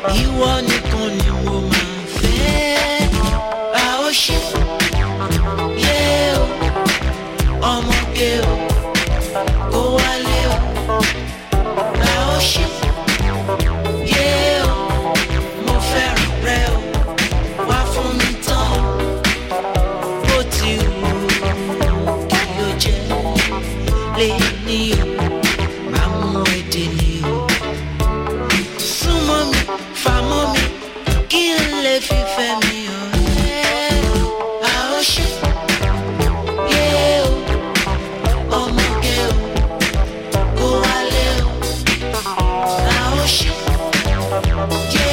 ìwọ nìkan ni mo máa fẹ́. A ó ṣe yé o, ọmọge o, kó wálé o. A ó ṣe yé o, mo fẹ́ràn rẹ o, wá fún mi tán bó ti wù kí o jẹ́ lé ní o, máa mú èdè ní o. Súnmọ́ mi, fàmọ́ mi, kí n lè fífẹ́ mi hàn ẹ́. A ó ṣe yé o, ọmọge o, kó wálé o. A ó ṣe yé